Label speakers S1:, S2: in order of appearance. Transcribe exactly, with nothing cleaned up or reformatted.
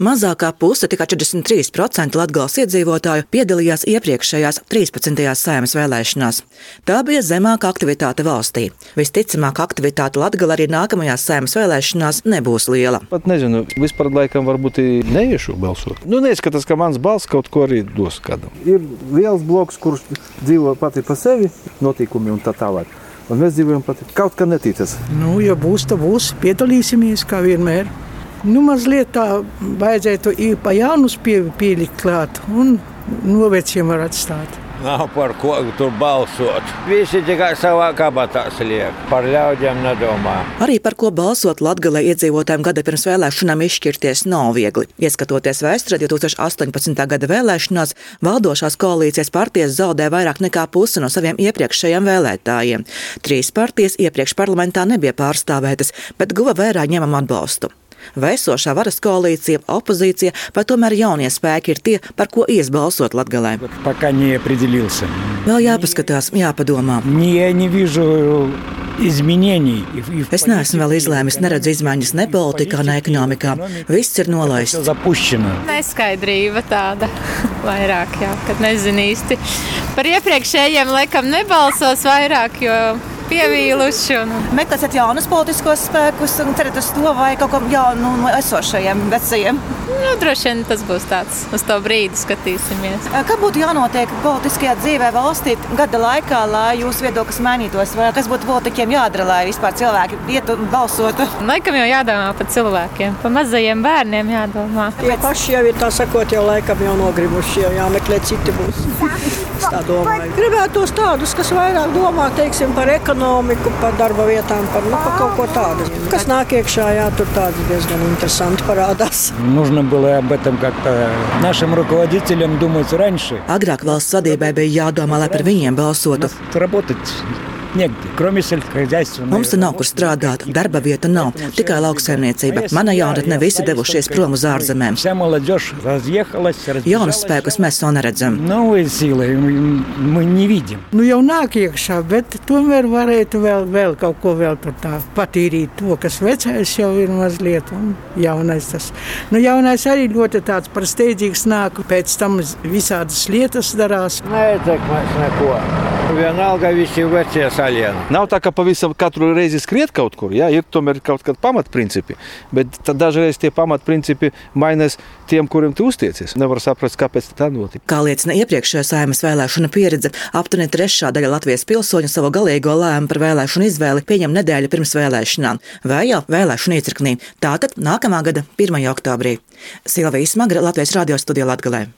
S1: Mazākā puse, tikai četrdesmit trīs procenti Latgales iedzīvotāju piedalījās iepriekšējās trīspadsmitajās Saeimas vēlēšanās. Tā bija zemāka aktivitāte valstī. Visticamāk, aktivitāte Latgalē arī nākamajās Saeimas vēlēšanās nebūs liela.
S2: Pat nezinu, vispār laikam varbūt neiešu balsot. Nu, neizskatās, ka mans balss kaut ko arī dos kādam. Ir liels bloks, kurš dzīvo pati pa sevi, notikumi un tā tālāk. Un mēs dzīvojam pati kaut kā neticas.
S3: Nu, ja būs, tad būs. Piedalīsimies, kā vienmēr. Nu, mazliet tā vajadzētu pa jaunus pie, pielikt klāt un no veciem var atstāt.
S4: Nav par ko tur balsot. Visi tikai savā kabatā liek. Par ļaudīm nedomā.
S1: Arī par ko balsot Latgalē iedzīvotājiem gada pirms vēlēšanām izšķirties nav viegli. Ieskatoties vēsturē, divi tūkstoši astoņpadsmitā gada vēlēšanās valdošās koalīcijas partijas zaudēja vairāk nekā pusi no saviem iepriekšējiem vēlētājiem. Trīs partijas iepriekš parlamentā nebija pārstāvētas, bet guva vairāk ņemamu atbalstu. Vēsošā varas koalīcija, opozīcija, vai tomēr jaunie spēki ir tie, par ko ies balsot Latgalē. Vēl jāpaskatās, jāpadomā. Es neesmu vēl izlēmis, neredzu izmaiņas ne politikā, ne ekonomikā. Viss ir nolaists.
S5: Neskaidrība tāda vairāk, jā, kad nezinu īsti. Par iepriekšējiem laikam nebalsos vairāk, jo pievīluši. Un...
S6: Meklēsiet jaunus politiskos spēkus un cerat uz to vai kaut ko jaunu no esošajiem vecajiem?
S5: Nu, droši vien tas būs tāds, uz to brīdi skatīsimies.
S6: Kā būtu jānotiek politiskajā dzīvē valstī gada laikā, lai jūsu viedoklis mainītos? Vai kas būtu politiķiem jādara, lai vispār cilvēki ietu un balsotu?
S5: Laikam jau jādomā par cilvēkiem, par mazajiem bērniem jādomā.
S7: Ja paši jau ir tā sakot, jau laikam jau nogribuši, jau jāmeklē citi būs. Tā domāju. Gribētos tādus, kas vairāk domā, teiksim, par ekonomiku, par darba vietām, par, nu, par kaut ko tādu. Kas nāk iekšā, jā, tur tāds diezgan interesanti parādās.
S8: Нужно было об этом как-то нашим руководителям думать раньше.
S1: Agrāk valsts vadībai bija jādomā, lai par viņiem balsotu.
S8: Работать негде, кроме сельскохозяйственного.
S1: Mums te nav kur strādāt, darba vieta nav, tikai lauksaimniecība. Mana jaunatne visi devušies prom uz ārzemēm. Jaunus spēkus mēs vēl neredzam.
S3: Nu jau nāk iekšā, bet tomēr varētu vēl, vēl kaut ko vēl tur tā patīrīt to, kas vecais jau ir mazliet un jaunais tas. Nu jaunais arī ļoti tāds par steidzīgs nāk, pēc tam visādas lietas darās.
S4: Neietekmēs neko. Vienalga visi vecie salieni.
S2: Nav tā, ka pavisam katru reizi skriet kaut kur, jā, ir tomēr kaut kādi pamatprincipi, bet tad dažreiz tie pamatprincipi mainās tiem, kuriem tu uztiecies. Nevar saprast, kāpēc tā notika.
S1: Kā liecina iepriekšējā Saeimas vēlēšana pieredze, aptuveni trešā daļa Latvijas pilsoņu savu galīgo lēmumu par vēlēšanu izvēli pieņem nedēļu pirms vēlēšanām vai jau vēlēšanu iecirknī. Tātad nākamā gada pirmajā oktobrī. Silvija Smagra, Latvijas radio studija Latgalē.